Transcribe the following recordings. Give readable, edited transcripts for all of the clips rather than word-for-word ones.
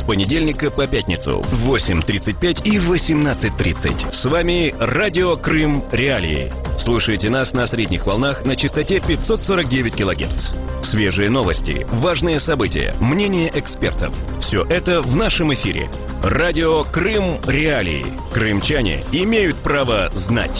понедельника по пятницу в 8:35 и 18:30. С вами Радио Крым Реалии. Слушайте нас на средних волнах на частоте 549 кГц. Свежие новости, важные события, мнения экспертов. Все это в нашем эфире. Радио Крым Реалии. Крымчане имеют право знать.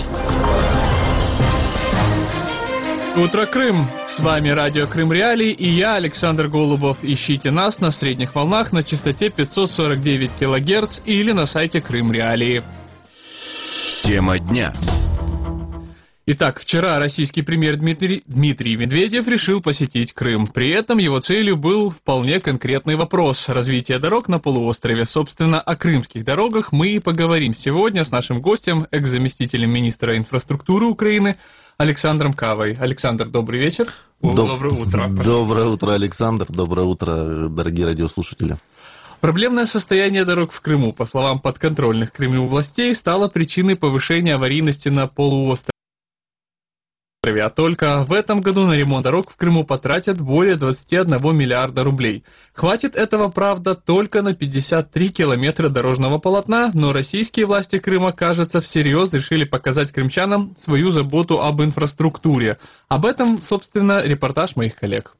Утро, Крым! С вами Радио Крым Реалии и я, Александр Голубов. Ищите нас на средних волнах на частоте 549 кГц или на сайте Крым Реалии. Тема дня. Итак, вчера российский премьер Дмитрий Медведев решил посетить Крым. При этом его целью был вполне конкретный вопрос – развитие дорог на полуострове. Собственно, о крымских дорогах мы и поговорим сегодня с нашим гостем, экс-заместителем министра инфраструктуры Украины Александром Кавой. Александр, добрый вечер. Доброе утро. Доброе утро, Александр. Доброе утро, дорогие радиослушатели. Проблемное состояние дорог в Крыму, по словам подконтрольных Кремлю властей, стало причиной повышения аварийности на полуострове. А только в этом году на ремонт дорог в Крыму потратят более 21 миллиарда рублей. Хватит этого, правда, только на 53 километра дорожного полотна, но российские власти Крыма, кажется, всерьез решили показать крымчанам свою заботу об инфраструктуре. Об этом, собственно, репортаж моих коллег.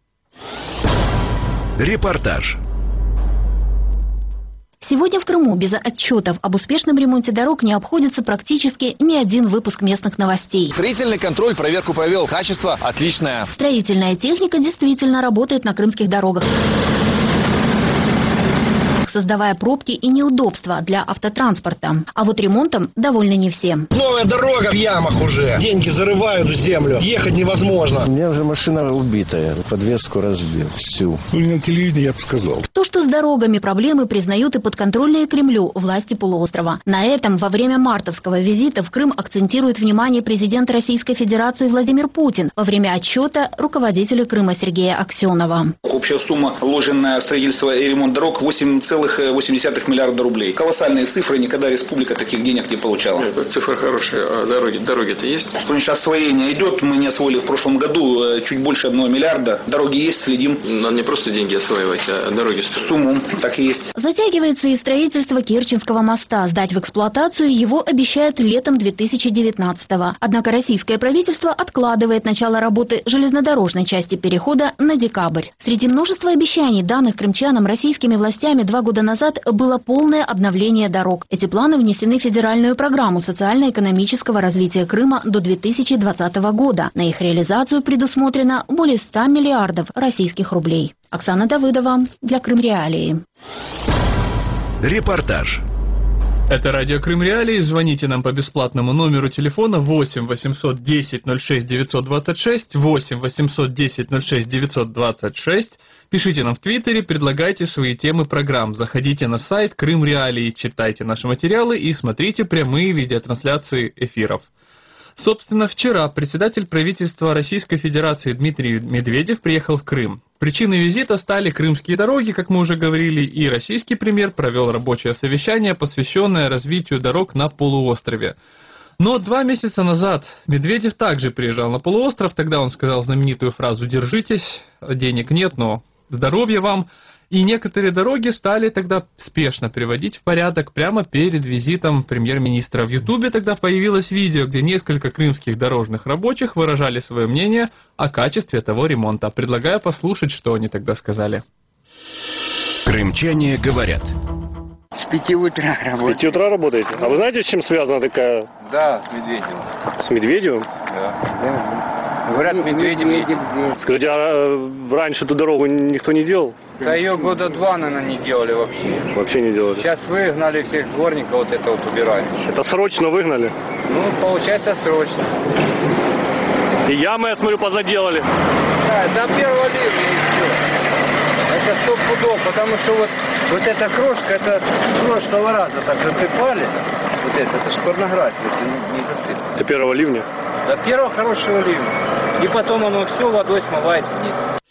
Репортаж. Сегодня в Крыму без отчетов об успешном ремонте дорог не обходится практически ни один выпуск местных новостей. Строительный контроль проверку провел. Качество отличное. Строительная техника действительно работает на крымских дорогах, создавая пробки и неудобства для автотранспорта. А вот ремонтом довольны не все. Новая дорога в ямах уже. Деньги зарывают в землю. Ехать невозможно. У меня уже машина убитая. Подвеску разбил. Всю. На телевидении я бы сказал. То, что с дорогами проблемы признают и подконтрольные Кремлю власти полуострова. На этом во время мартовского визита в Крым акцентирует внимание президент Российской Федерации Владимир Путин во время отчета руководителя Крыма Сергея Аксенова. Общая сумма, вложенная в строительство и ремонт дорог, 8,8 миллиарда рублей. Колоссальные цифры, никогда республика таких денег не получала. Цифры хорошие, а дороги-то есть? Сейчас освоение идет, мы не освоили в прошлом году чуть больше 1 миллиарда. Дороги есть, следим. Надо не просто деньги осваивать, а дороги строить. Сумму, так и есть. Затягивается и строительство Керченского моста. Сдать в эксплуатацию его обещают летом 2019-го. Однако российское правительство откладывает начало работы железнодорожной части перехода на декабрь. Среди множества обещаний, данных крымчанам российскими властями 2 года назад, было полное обновление дорог. Эти планы внесены в федеральную программу социально-экономического развития Крыма до 2020 года. На их реализацию предусмотрено более 100 миллиардов российских рублей. Оксана Давыдова для Крым Реалии. Репортаж. Это Радио Крым Реалии. Звоните нам по бесплатному номеру телефона 8 810 06 926, 8 810 06 926. Пишите нам в Твиттере, предлагайте свои темы программ. Заходите на сайт Крым Реалии, читайте наши материалы и смотрите прямые видеотрансляции эфиров. Собственно, вчера председатель правительства Российской Федерации Дмитрий Медведев приехал в Крым. Причиной визита стали крымские дороги, как мы уже говорили, и российский премьер провел рабочее совещание, посвященное развитию дорог на полуострове. Но 2 месяца назад Медведев также приезжал на полуостров, тогда он сказал знаменитую фразу «Держитесь, денег нет, но здоровья вам». И некоторые дороги стали тогда спешно приводить в порядок прямо перед визитом премьер-министра. В Ютубе тогда появилось видео, где несколько крымских дорожных рабочих выражали свое мнение о качестве того ремонта. Предлагаю послушать, что они тогда сказали. Крымчане говорят. С 5 утра работаете. С 5 утра работаете? А вы знаете, с чем связана такая... Да, с Медведевым. С Медведевым? Да. Говорят, Медведев едет. Скажите, а раньше эту дорогу никто не делал? Да ее года 2, наверное, не делали вообще. Вообще не делали? Сейчас выгнали всех дворников, вот это вот убирали. Это срочно выгнали? Ну, получается, срочно. И ямы, я смотрю, позаделали. Да, до первого ливня и все. Это 100 пудов, потому что вот эта крошка, это с прошлого раза так засыпали. Вот это ж порнография, это не засыпали. До первого ливня? До первого хорошего ливня. И потом оно все водой смывает вниз.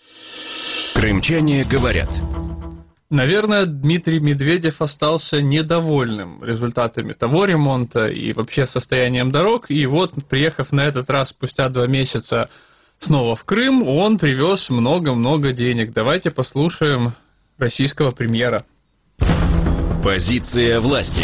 Крымчане говорят. Наверное, Дмитрий Медведев остался недовольным результатами того ремонта и вообще состоянием дорог. И вот, приехав на этот раз спустя 2 месяца снова в Крым, он привез много-много денег. Давайте послушаем российского премьера. Позиция власти.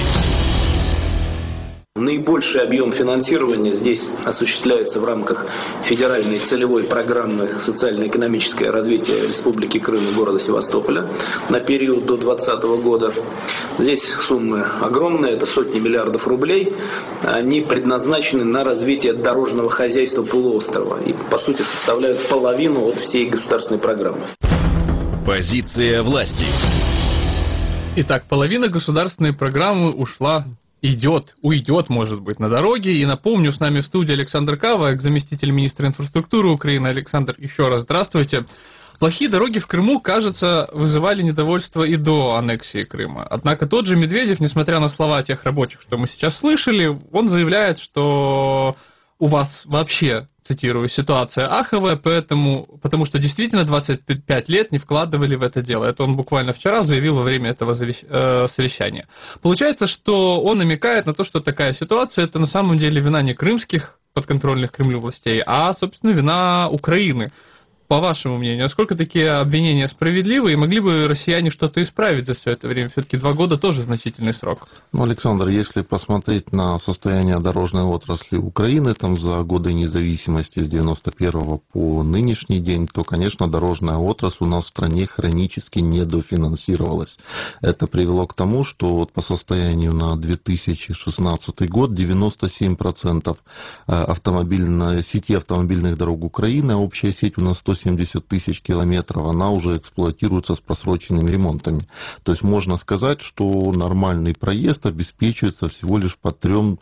Наибольший объем финансирования здесь осуществляется в рамках федеральной целевой программы социально-экономическое развитие Республики Крым и города Севастополя на период до 2020 года. Здесь суммы огромные, это сотни миллиардов рублей. Они предназначены на развитие дорожного хозяйства полуострова и, по сути, составляют половину от всей государственной программы. Позиция власти. Итак, половина государственной программы уйдет, может быть, на дороге. И напомню, с нами в студии Александр Кава, заместитель министра инфраструктуры Украины. Александр, еще раз здравствуйте. Плохие дороги в Крыму, кажется, вызывали недовольство и до аннексии Крыма. Однако тот же Медведев, несмотря на слова тех рабочих, что мы сейчас слышали, он заявляет, что у вас вообще, цитирую, ситуация аховая, потому что действительно 25 лет не вкладывали в это дело. Это он буквально вчера заявил во время этого совещания. Получается, что он намекает на то, что такая ситуация, это на самом деле вина не крымских подконтрольных Кремлю властей, а, собственно, вина Украины. По вашему мнению, насколько такие обвинения справедливы, и могли бы россияне что-то исправить за все это время? Все-таки 2 года тоже значительный срок. Ну, Александр, если посмотреть на состояние дорожной отрасли Украины там за годы независимости с 91 по нынешний день, то, конечно, дорожная отрасль у нас в стране хронически недофинансировалась. Это привело к тому, что вот по состоянию на 2016 год 97% сети автомобильных дорог Украины, а общая сеть у нас 170 тысяч километров, она уже эксплуатируется с просроченными ремонтами. То есть можно сказать, что нормальный проезд обеспечивается всего лишь по 3%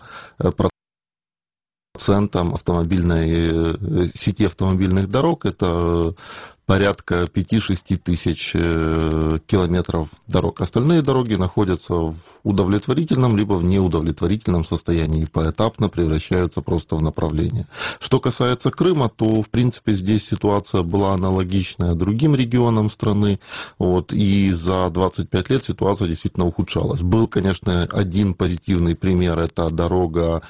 сети автомобильных дорог. Это порядка 5-6 тысяч километров дорог. Остальные дороги находятся в удовлетворительном либо в неудовлетворительном состоянии и поэтапно превращаются просто в направление. Что касается Крыма, то в принципе здесь ситуация была аналогичная другим регионам страны. И за 25 лет ситуация действительно ухудшалась. Был, конечно, один позитивный пример, это дорога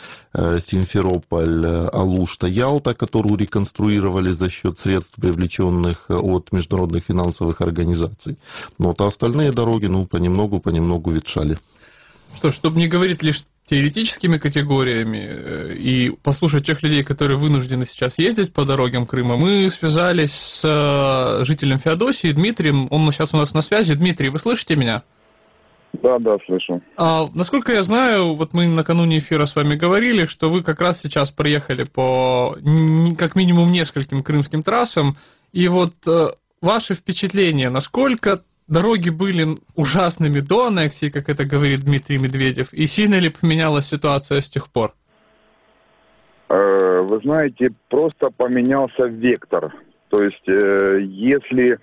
Симферополь-Алушта-Ялта, которую реконструировали за счет средств, привлеченных от международных финансовых организаций. А остальные дороги, понемногу ветшали. Что ж, чтобы не говорить лишь теоретическими категориями и послушать тех людей, которые вынуждены сейчас ездить по дорогам Крыма, мы связались с жителем Феодосии Дмитрием. Он сейчас у нас на связи. Дмитрий, вы слышите меня? Да, слышу. Насколько я знаю, вот мы накануне эфира с вами говорили, что вы как раз сейчас проехали по как минимум нескольким крымским трассам, и вот ваши впечатления, насколько дороги были ужасными до аннексии, как это говорит Дмитрий Медведев, и сильно ли поменялась ситуация с тех пор? Вы знаете, просто поменялся вектор. То есть, если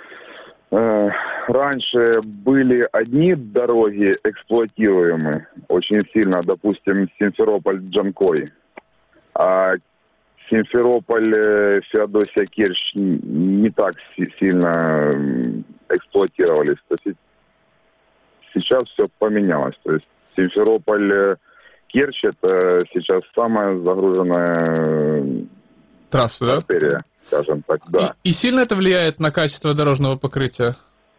раньше были одни дороги эксплуатируемые очень сильно, допустим, Симферополь-Джанкой, а Симферополь-Феодосия-Керчь не так сильно эксплуатировались. То есть сейчас все поменялось. То есть Симферополь-Керчь это сейчас самая загруженная трасса, артерия, скажем так, да. И сильно это влияет на качество дорожного покрытия?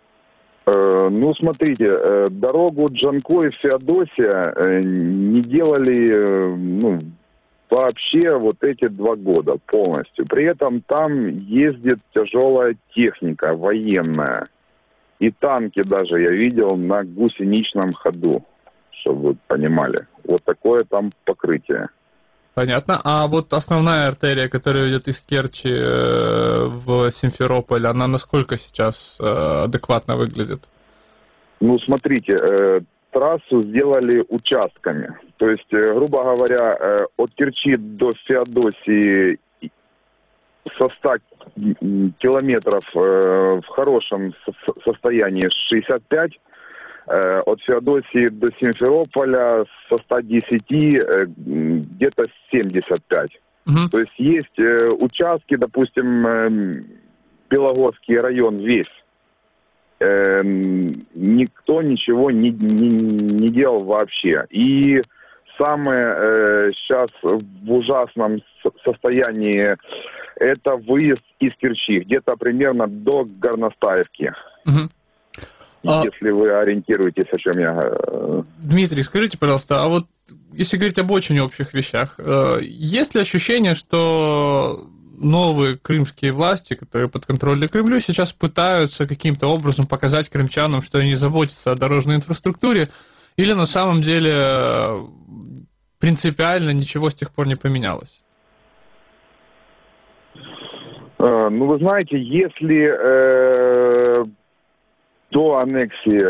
Смотрите, дорогу Джанкой-Феодосия не делали, вообще вот эти 2 года полностью. При этом там ездит тяжелая техника, военная. И танки даже я видел на гусеничном ходу, чтобы вы понимали. Вот такое там покрытие. Понятно. А вот основная артерия, которая идет из Керчи в Симферополь, она насколько сейчас адекватно выглядит? Смотрите, трассу сделали участками. То есть, грубо говоря, от Керчи до Феодосии со 100 километров в хорошем состоянии 65, от Феодосии до Симферополя со 110 где-то 75. Угу. То есть есть участки, допустим, Белогорский район весь. Никто ничего не делал вообще. И самое сейчас в ужасном состоянии это выезд из Керчи, где-то примерно до Горностаевки. Угу. если вы ориентируетесь, о чем я... Дмитрий, скажите, пожалуйста, а вот если говорить об очень общих вещах, есть ли ощущение, что новые крымские власти, которые подконтрольны Кремлю, сейчас пытаются каким-то образом показать крымчанам, что они заботятся о дорожной инфраструктуре, или на самом деле принципиально ничего с тех пор не поменялось? Ну, вы знаете, если до аннексии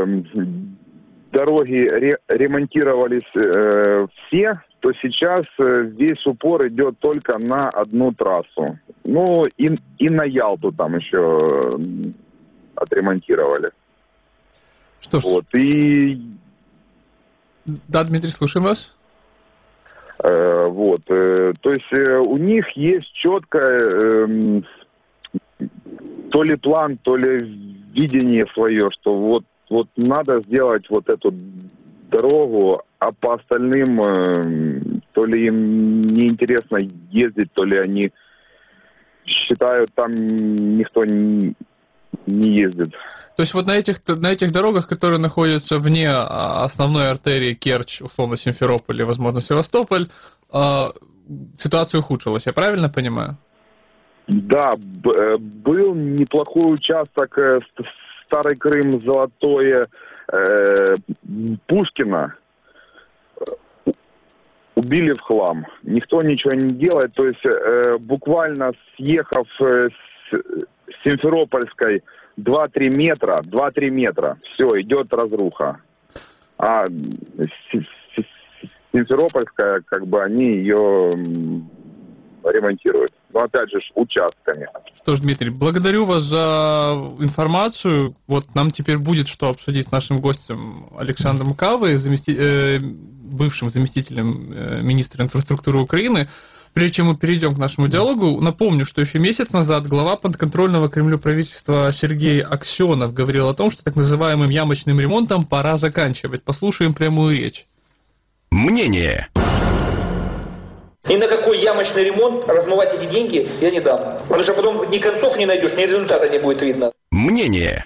дороги ремонтировались все, то сейчас весь упор идет только на одну трассу. Ну, и на Ялту там еще отремонтировали. Что ж. Вот, и... Да, Дмитрий, слушаем вас. Вот, то есть у них есть четкое то ли план, то ли видение свое, что вот надо сделать вот эту дорогу, а по остальным то ли им неинтересно ездить, то ли они считают, там никто не ездит. То есть вот на этих дорогах, которые находятся вне основной артерии Керчь, условно Симферополь и, возможно, Севастополь, ситуация ухудшилась, я правильно понимаю? Да, был неплохой участок Старый Крым, Золотое, Пушкина. Убили в хлам. Никто ничего не делает. То есть буквально съехав с Симферопольской 2-3 метра, все, идет разруха. А Симферопольская, как бы они ее ремонтируют. Но опять же, участками. Что ж, Дмитрий, благодарю вас за информацию. Вот нам теперь будет что обсудить с нашим гостем Александром Кавой, бывшим заместителем министра инфраструктуры Украины. Прежде чем мы перейдем к нашему диалогу, напомню, что еще месяц назад глава подконтрольного Кремлю правительства Сергей Аксенов говорил о том, что так называемым ямочным ремонтом пора заканчивать. Послушаем прямую речь. Мнение. Ни на какой ямочный ремонт размывать эти деньги я не дам. Потому что потом ни концов не найдешь, ни результата не будет видно. Мнение.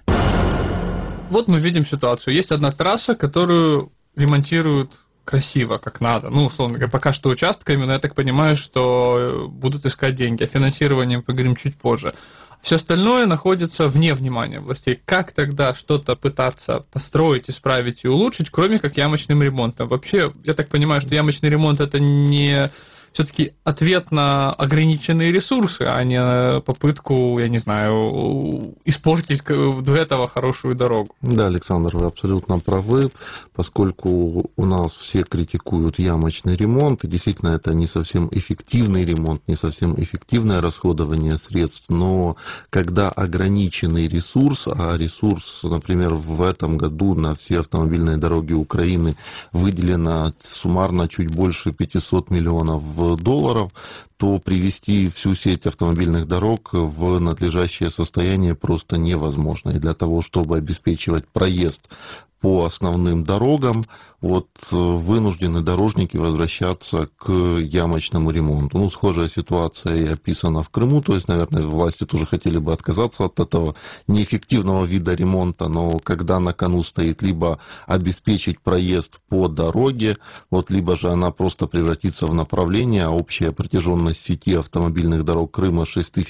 Вот мы видим ситуацию. Есть одна трасса, которую ремонтируют красиво, как надо. Ну, условно говоря, пока что участками, но я так понимаю, что будут искать деньги. О финансировании мы поговорим чуть позже. Все остальное находится вне внимания властей. Как тогда что-то пытаться построить, исправить и улучшить, кроме как ямочным ремонтом? Вообще, я так понимаю, что ямочный ремонт это не все-таки ответ на ограниченные ресурсы, а не попытку, я не знаю, испортить до этого хорошую дорогу. Да, Александр, вы абсолютно правы, поскольку у нас все критикуют ямочный ремонт, и действительно это не совсем эффективный ремонт, не совсем эффективное расходование средств, но когда ограниченный ресурс, а ресурс, например, в этом году на все автомобильные дороги Украины выделено суммарно чуть больше 500 миллионов долларов, то привести всю сеть автомобильных дорог в надлежащее состояние просто невозможно. И для того, чтобы обеспечивать проезд по основным дорогам, вот вынуждены дорожники возвращаться к ямочному ремонту. Ну, схожая ситуация и описана в Крыму, то есть, наверное, власти тоже хотели бы отказаться от этого неэффективного вида ремонта, но когда на кону стоит либо обеспечить проезд по дороге, вот, либо же она просто превратится в направление, а общая протяженность сети автомобильных дорог Крыма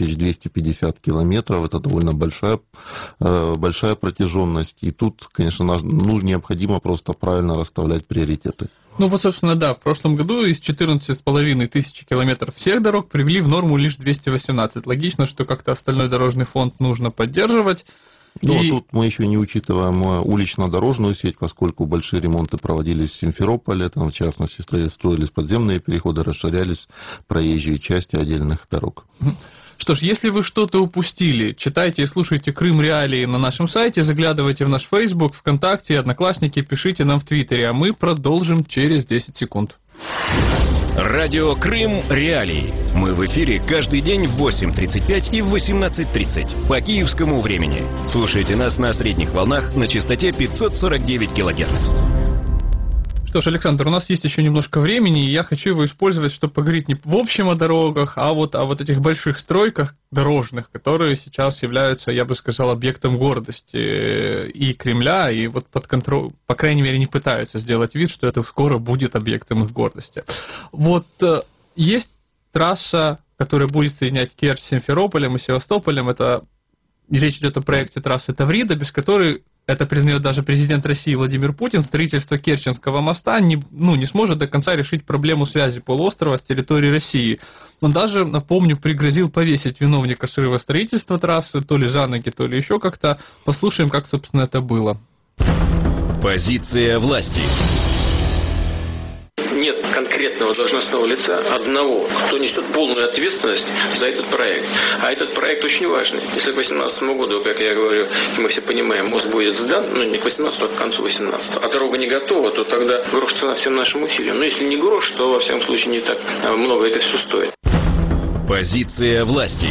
6250 километров, это довольно большая протяженность, и тут, конечно, необходимо просто правильно расставлять приоритеты. Ну вот, собственно, да, в прошлом году из 14,5 тысяч километров всех дорог привели в норму лишь 218. Логично, что как-то остальной дорожный фонд нужно поддерживать. Но тут мы еще не учитываем улично-дорожную сеть, поскольку большие ремонты проводились в Симферополе, там, в частности, строились подземные переходы, расширялись проезжие части отдельных дорог. Что ж, если вы что-то упустили, читайте и слушайте Крым Реалии на нашем сайте, заглядывайте в наш Facebook, ВКонтакте, Одноклассники, пишите нам в Твиттере, а мы продолжим через 10 секунд. Радио Крым Реалии. Мы в эфире каждый день в 8:35 и в 18:30 по киевскому времени. Слушайте нас на средних волнах на частоте 549 кГц. Что ж, Александр, у нас есть еще немножко времени, и я хочу его использовать, чтобы поговорить не в общем о дорогах, а вот о вот этих больших стройках дорожных, которые сейчас являются, я бы сказал, объектом гордости и Кремля, и вот под контроль, по крайней мере, не пытаются сделать вид, что это скоро будет объектом их гордости. Вот есть трасса, которая будет соединять Керчь с Симферополем и Севастополем, это речь идет о проекте трассы Таврида, без которой, это признает даже президент России Владимир Путин, строительство Керченского моста не сможет до конца решить проблему связи полуострова с территорией России. Он даже, напомню, пригрозил повесить виновника срыва строительства трассы, то ли за ноги, то ли еще как-то. Послушаем, как, собственно, это было. Позиция власти. Нет конкретного должностного лица, одного, кто несет полную ответственность за этот проект. А этот проект очень важный. Если к 2018 году, как я говорю, и мы все понимаем, мост будет сдан, не к 2018, а к концу 2018, а дорога не готова, то тогда грош цена всем нашим усилиям. Но если не грош, то, во всяком случае, не так много это все стоит. Позиция власти.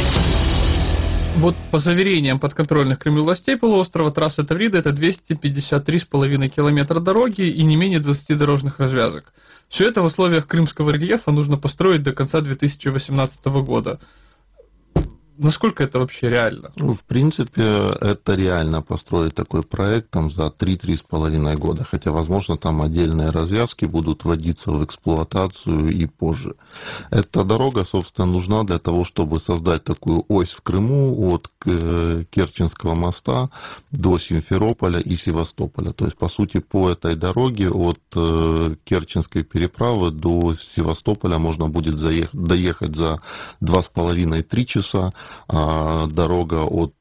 Вот по заверениям подконтрольных Кремлю властей полуострова, трасса Таврида – это 253,5 километра дороги и не менее 20 дорожных развязок. Все это в условиях крымского рельефа нужно построить до конца 2018 года. Насколько это вообще реально? В принципе, это реально построить такой проект там, за 3-3,5 года. Хотя, возможно, там отдельные развязки будут вводиться в эксплуатацию и позже. Эта дорога, собственно, нужна для того, чтобы создать такую ось в Крыму от Керченского моста до Симферополя и Севастополя. То есть, по сути, по этой дороге от Керченской переправы до Севастополя можно будет доехать за 2,5-3 часа. А дорога от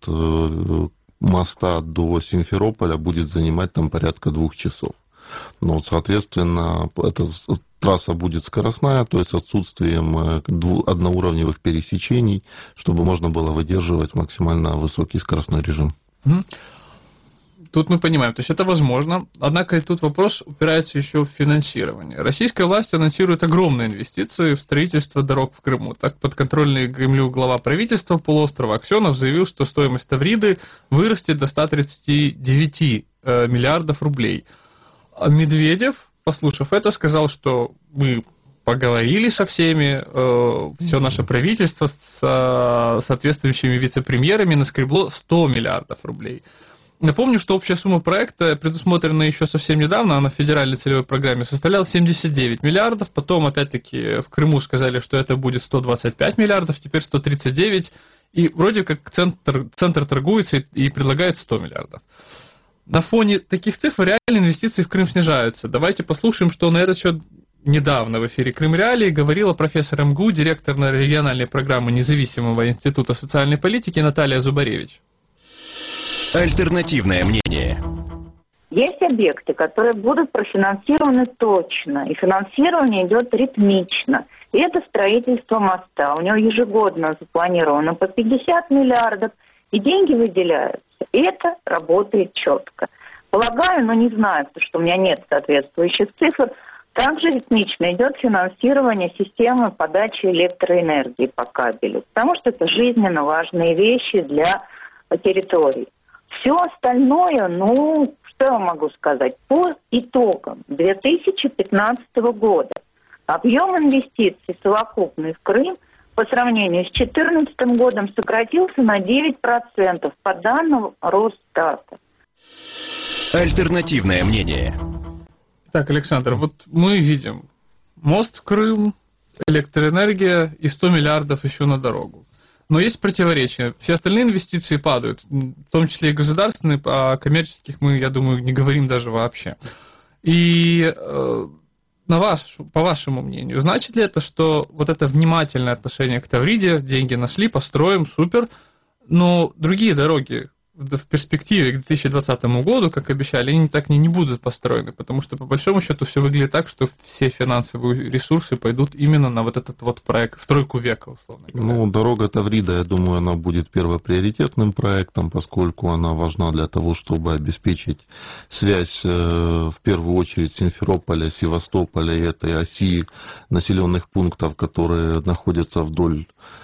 моста до Симферополя будет занимать там порядка 2 часов. Ну, соответственно, эта трасса будет скоростная, то есть с отсутствием одноуровневых пересечений, чтобы можно было выдерживать максимально высокий скоростной режим. Тут мы понимаем, то есть это возможно, однако и тут вопрос упирается еще в финансирование. Российская власть анонсирует огромные инвестиции в строительство дорог в Крыму. Так, подконтрольный Кремлю глава правительства полуострова Аксенов заявил, что стоимость Тавриды вырастет до 139 миллиардов рублей. А Медведев, послушав это, сказал, что мы поговорили со всеми, все наше правительство с соответствующими вице-премьерами наскребло 100 миллиардов рублей. Напомню, что общая сумма проекта, предусмотренная еще совсем недавно, на федеральной целевой программе, составляла 79 миллиардов. Потом, опять-таки, в Крыму сказали, что это будет 125 миллиардов, теперь 139. И вроде как центр торгуется и предлагает 100 миллиардов. На фоне таких цифр реальные инвестиции в Крым снижаются. Давайте послушаем, что на этот счет недавно в эфире Крым Реалии говорила профессор МГУ, директор региональной программы Независимого института социальной политики Наталья Зубаревич. Альтернативное мнение. Есть объекты, которые будут профинансированы точно, и финансирование идет ритмично. И это строительство моста. У него ежегодно запланировано по 50 миллиардов, и деньги выделяются. И это работает четко. Полагаю, но не знаю, потому что у меня нет соответствующих цифр, также ритмично идет финансирование системы подачи электроэнергии по кабелю, потому что это жизненно важные вещи для территории. Все остальное, что я могу сказать, по итогам 2015 года объем инвестиций совокупный в Крым по сравнению с 2014 годом сократился на 9% по данным Росстата. Альтернативное мнение. Так, Александр, вот мы видим мост в Крым, электроэнергия и 100 миллиардов еще на дорогу. Но есть противоречия. Все остальные инвестиции падают, в том числе и государственные, а о коммерческих мы, я думаю, не говорим даже вообще. И по вашему мнению, значит ли это, что вот это внимательное отношение к Тавриде, деньги нашли, построим, супер, но другие дороги в перспективе к 2020 году, как обещали, они так не будут построены, потому что по большому счету все выглядит так, что все финансовые ресурсы пойдут именно на вот этот вот проект, стройку века, условно говоря. Дорога Таврида, я думаю, она будет первоприоритетным проектом, поскольку она важна для того, чтобы обеспечить связь в первую очередь Симферополя, Севастополя и этой оси населенных пунктов, которые находятся вдоль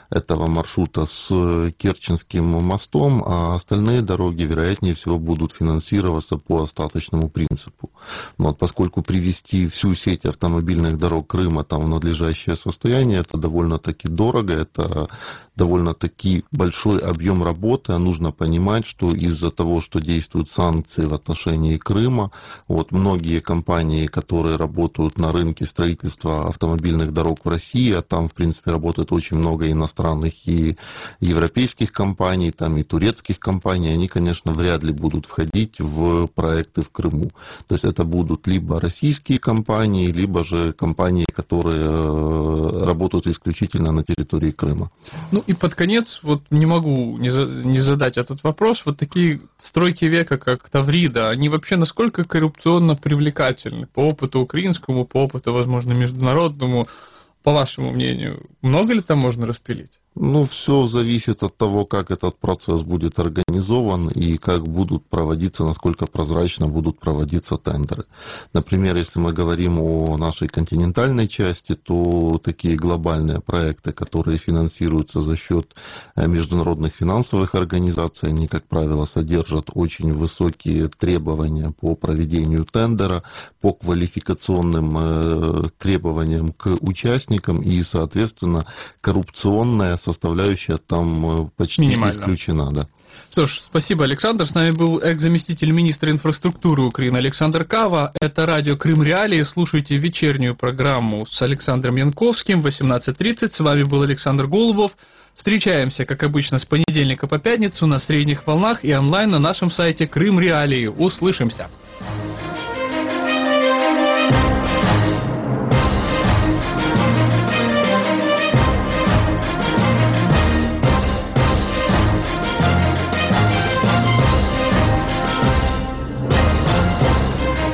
этого маршрута с Керченским мостом, а остальные дороги, вероятнее всего, будут финансироваться по остаточному принципу. Вот, поскольку привести всю сеть автомобильных дорог Крыма там в надлежащее состояние, это довольно-таки дорого, это довольно-таки большой объем работы, а нужно понимать, что из-за того, что действуют санкции в отношении Крыма, вот многие компании, которые работают на рынке строительства автомобильных дорог в России, а там, в принципе, работает очень много иностранных и европейских компаний, там и турецких компаний, они, конечно, вряд ли будут входить в проекты в Крыму. То есть это будут либо российские компании, либо же компании, которые работают исключительно на территории Крыма. Ну и под конец, вот не могу не задать этот вопрос, вот такие стройки века, как Таврида, они вообще насколько коррупционно привлекательны по опыту украинскому, по опыту, возможно, международному, по вашему мнению, много ли там можно распилить? Ну, все зависит от того, как этот процесс будет организован и как будут проводиться, насколько прозрачно будут проводиться тендеры. Например, если мы говорим о нашей континентальной части, то такие глобальные проекты, которые финансируются за счет международных финансовых организаций, они, как правило, содержат очень высокие требования по проведению тендера, по квалификационным требованиям к участникам и, соответственно, коррупционная составляющая там почти исключена. Да. Что ж, спасибо, Александр. С нами был экс-заместитель министра инфраструктуры Украины Александр Кава. Это радио Крым Реалии. Слушайте вечернюю программу с Александром Янковским в 18:30. С вами был Александр Голубов. Встречаемся, как обычно, с понедельника по пятницу на средних волнах и онлайн на нашем сайте Крым Реалии. Услышимся.